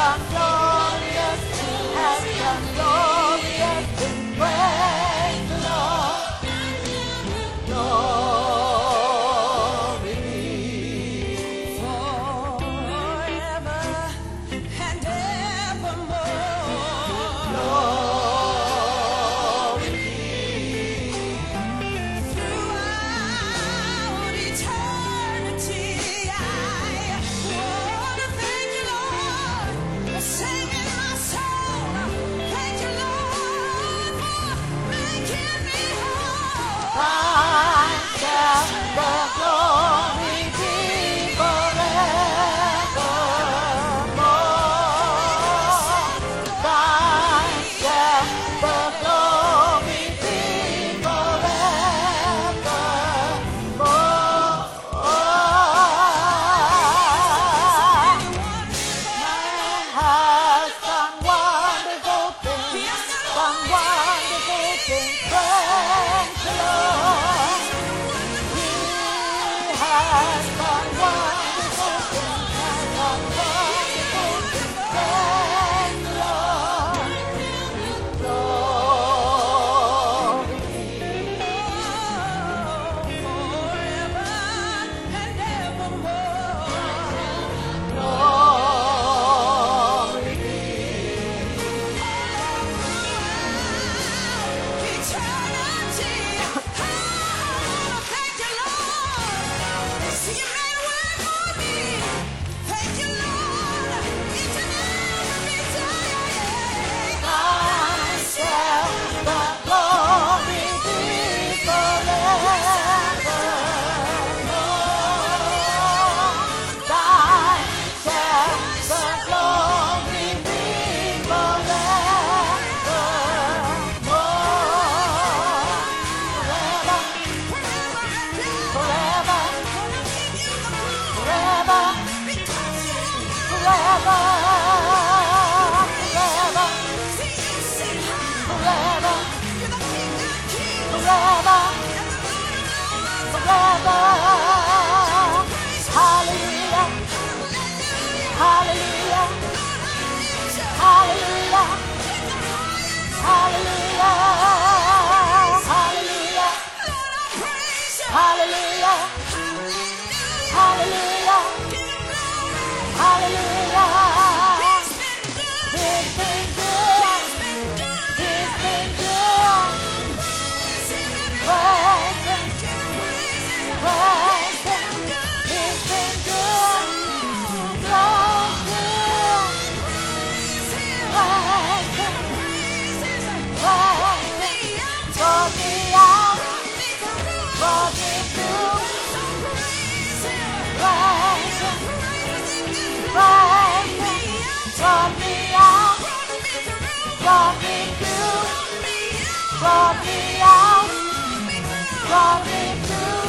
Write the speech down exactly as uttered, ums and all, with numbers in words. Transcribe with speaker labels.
Speaker 1: done glorious, He has done glorious things. Praise the Lord. Glory forever and evermore. Glory throughout eternity. I wanna thank you, Lord, for saving my soul. Thank you, Lord, for making me whole. Thine shall the glory be forevermore. Thine shall the glory be forevermore. Has done wonderful things, done wonderful things. Praise the Lord. He has done wonderful things, has done wonderful things. Praise the Lord. Glory forever and evermore. Glory eternity. Thank you, Lord. See, you made a way for me. Thank you, Lord. Each and every day. Thine shall the glory be forevermore. Thine shall the glory be forever, forever, forever, forever. Hallelujah, hallelujah, hallelujah, hallelujah, hallelujah, hallelujah, hallelujah, hallelujah. He's been good, He's been good. Praise Him, praise Him. He's been good, so good. Praise Him, praise Him. Brought me out, brought me through. Praise Him, praise Him. Brought me out, brought me through. Brought me out, brought me through.